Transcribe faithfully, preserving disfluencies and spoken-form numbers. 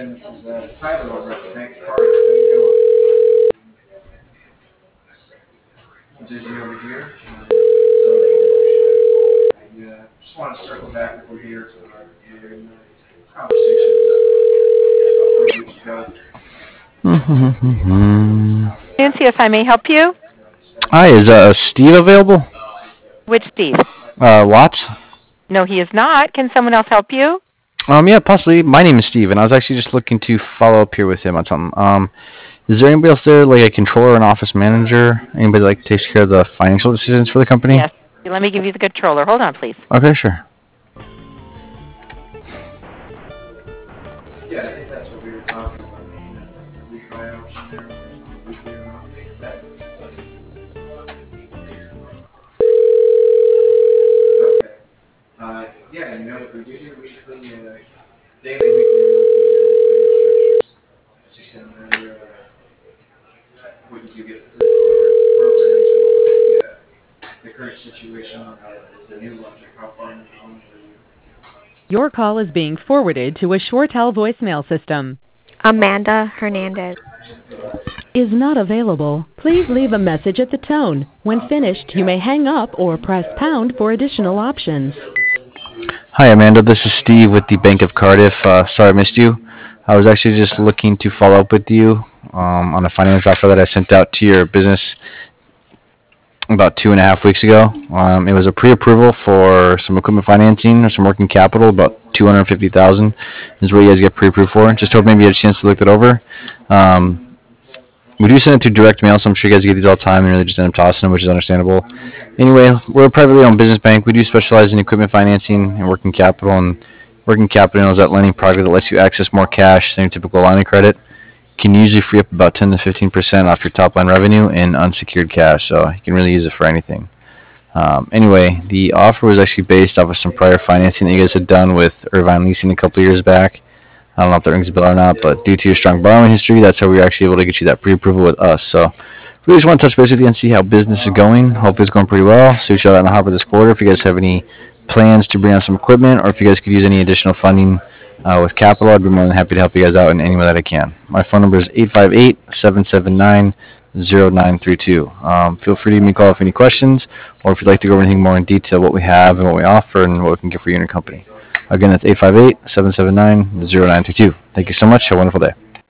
This is uh, Tyler over at the Bank of Cardiff. How you doing? Busy over here. Um, so I uh, just want to circle back with you here to our very uh, conversation uh, a few weeks ago. Nancy, if I may help you. Hi, is uh, Steve available? Which Steve? Uh, Watts? No, he is not. Can someone else help you? Um, yeah, possibly. My name is Steve, and I was actually just looking to follow up here with him on something. Um, is there anybody else there, like a controller, an office manager, anybody that like takes care of the financial decisions for the company? Yes. Let me give you the controller. Hold on, please. Okay, sure. Yeah, I think that's what we were talking about. The refi option there. Weekly or not. Okay. Uh, yeah, you know, if we do do weekly, uh, daily, weekly, or monthly instructions, as you said earlier, uh, what you do get through the programs, and what would the, uh, the current situation on the, the new ones, or how far in the loans are you? Your call is being forwarded to a ShoreTel voicemail system. Amanda Hernandez Is not available. Please leave a message at the tone. When finished, you may hang up or press pound for additional options. Hi, Amanda. This is Steve with the Bank of Cardiff. Uh, sorry I missed you. I was actually just looking to follow up with you um, on a finance offer that I sent out to your business about two and a half weeks ago. Um, it was a pre-approval for some equipment financing or some working capital, about two hundred fifty thousand dollars is what you guys get pre-approved for. Just hope maybe you had a chance to look it over. Um, we do send it to direct mail, so I'm sure you guys get these all the time and really just end up tossing them, which is understandable. Anyway, we're a privately owned business bank. We do specialize in equipment financing and working capital, and working capital is that lending product that lets you access more cash than your typical line of credit. Can usually free up about ten to fifteen percent off your top line revenue in unsecured cash, so you can really use it for anything. Um, anyway, the offer was actually based off of some prior financing that you guys had done with Irvine Leasing a couple years back. I don't know if that rings a bell or not, but due to your strong borrowing history, that's how we were actually able to get you that pre-approval with us. So really just want to touch base with you and see how business is going. Hope it's going pretty well. So we shall out in the hopper this quarter. If you guys have any plans to bring on some equipment, or if you guys could use any additional funding uh, with capital, I'd be more than happy to help you guys out in any way that I can. My phone number is eight five eight, seven seven nine, zero nine three two. Um, feel free to give me a call if any questions, or if you'd like to go over anything more in detail, what we have and what we offer and what we can get for you and your company. Again, that's eight five eight, seven seven nine, zero nine three two. Thank you so much. Have a wonderful day.